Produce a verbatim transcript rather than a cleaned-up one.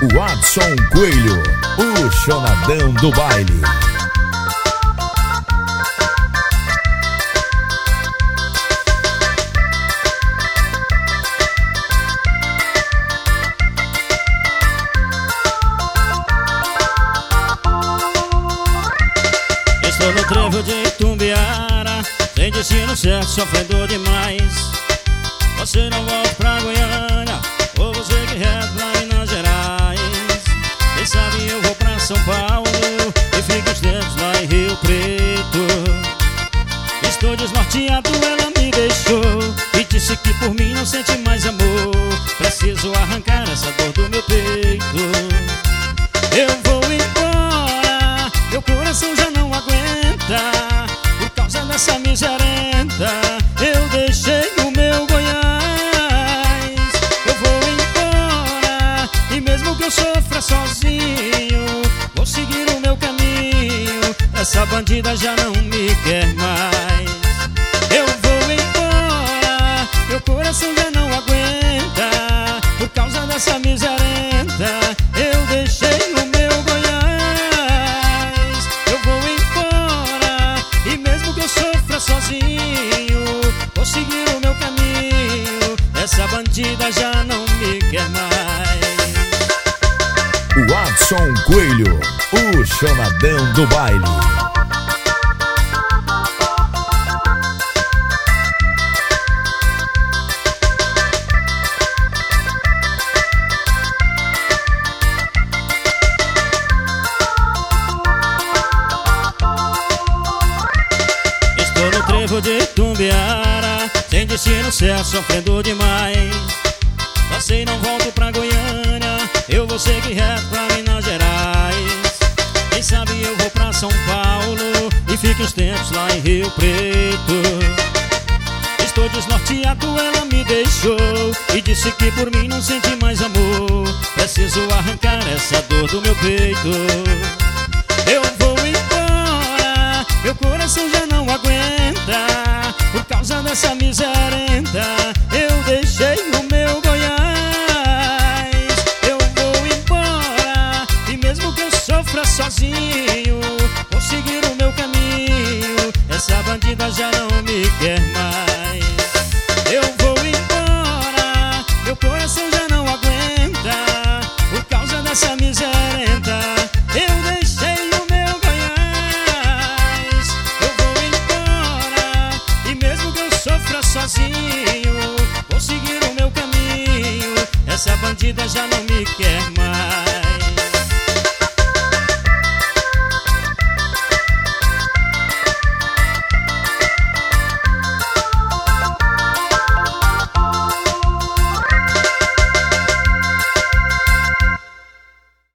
Watson Coelho, o chonadão do baile. Estou no trevo de Itumbiara, sem destino certo, sofrendo demais. Você não volta pra Goiânia, ou você que reto pra Minas Gerais. Quem sabe eu vou pra São Paulo e fico os tempos lá em Rio Preto. Estou desnorteado, ela me deixou e disse que por mim não sente mais amor. Preciso arrancar essa dor do meu peito. Eu vou embora, meu coração já não aguenta. Por causa dessa miserenta, eu deixei o meu Goiás. Eu vou embora, e mesmo que eu sofra sozinho, vou seguir o meu caminho. Essa bandida já não me quer mais. Eu vou embora, meu coração já não aguenta. Por causa dessa miserenta, eu deixei o meu Goiás. Eu vou embora, e mesmo que eu sofra sozinho, vou seguir o meu caminho. Essa bandida já não me quer mais. Watson Coelho, o chonadão do baile. Estou no trevo de Itumbiara, sem destino certo, sofrendo demais. Passei e não volto pra Goiânia, eu vou seguir reto pra Minas Gerais. Quem sabe eu vou pra São Paulo e fico uns tempos lá em Rio Preto. Estou desnorteado, ela me deixou e disse que por mim não sente mais amor. Preciso arrancar essa dor do meu peito. Eu vou embora, meu coração já não aguenta. Por causa dessa miserenta, eu deixei o meu Goiás. Eu vou embora, e mesmo que eu sofra sozinho, vou seguir o meu caminho. Essa bandida já não me quer mais. Eu vou embora, meu coração já não aguenta. Por causa dessa miserenta, eu deixei o meu Goiás. Eu vou embora, e mesmo que eu sofra sozinho, vou seguir o meu caminho. Essa bandida já não me quer mais.